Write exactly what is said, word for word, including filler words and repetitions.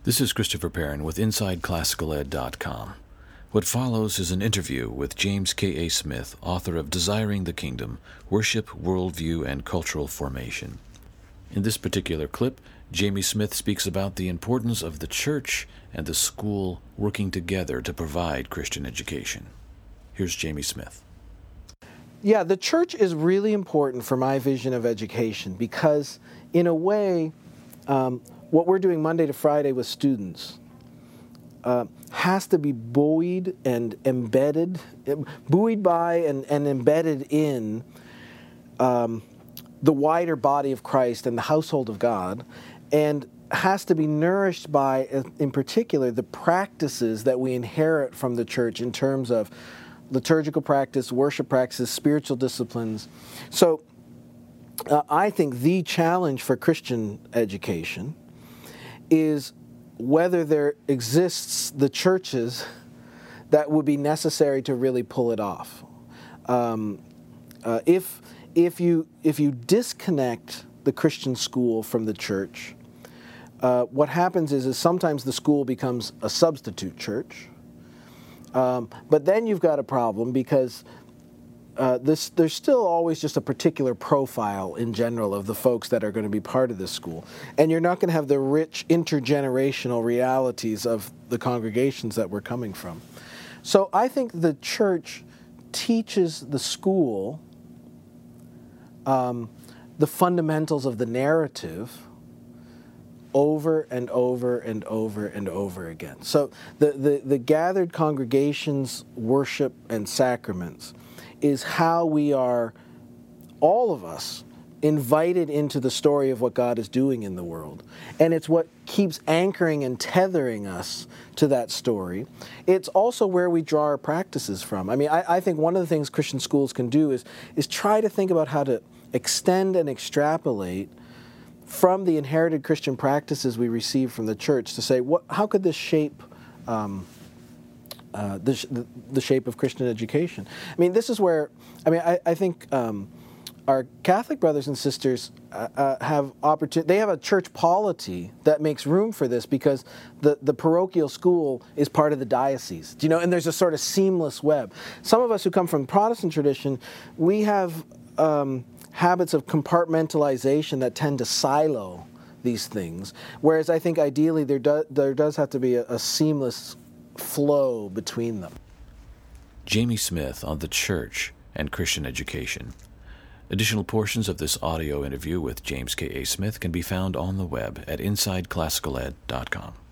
This is Christopher Perrin with Inside Classical Ed dot com. What follows is an interview with James K A. Smith, author of Desiring the Kingdom, Worship, Worldview, and Cultural Formation. In this particular clip, Jamie Smith speaks about the importance of the church and the school working together to provide Christian education. Here's Jamie Smith. Yeah, the church is really important for my vision of education because, in a way, um, what we're doing Monday to Friday with students uh, has to be buoyed and embedded, buoyed by and, and embedded in um, the wider body of Christ and the household of God, and has to be nourished by, in particular, the practices that we inherit from the church in terms of liturgical practice, worship practices, spiritual disciplines. So uh, I think the challenge for Christian education is whether there exists the churches that would be necessary to really pull it off. Um, uh, if if you if you disconnect the Christian school from the church, uh, what happens is is sometimes the school becomes a substitute church. Um, but then you've got a problem because uh, this, there's still always just a particular profile in general of the folks that are going to be part of this school. And you're not going to have the rich intergenerational realities of the congregations that we're coming from. So I think the church teaches the school um, the fundamentals of the narrative over and over and over and over again. So the, the, the gathered congregations, worship, and sacraments is how we are, all of us, invited into the story of what God is doing in the world. And it's what keeps anchoring and tethering us to that story. It's also where we draw our practices from. I mean, I, I think one of the things Christian schools can do is, is try to think about how to extend and extrapolate from the inherited Christian practices we receive from the church to say, what, how could this shape um, uh, the, sh- the, the shape of Christian education? I mean, this is where, I mean, I, I think um, our Catholic brothers and sisters uh, uh, have opportunity. They have a church polity that makes room for this because the, the parochial school is part of the diocese. Do you know? And there's a sort of seamless web. Some of us who come from Protestant tradition, we have Um, habits of compartmentalization that tend to silo these things, whereas I think ideally there, do, there does have to be a, a seamless flow between them. Jamie Smith on the church and Christian education. Additional portions of this audio interview with James K A. Smith can be found on the web at Inside Classical Ed dot com.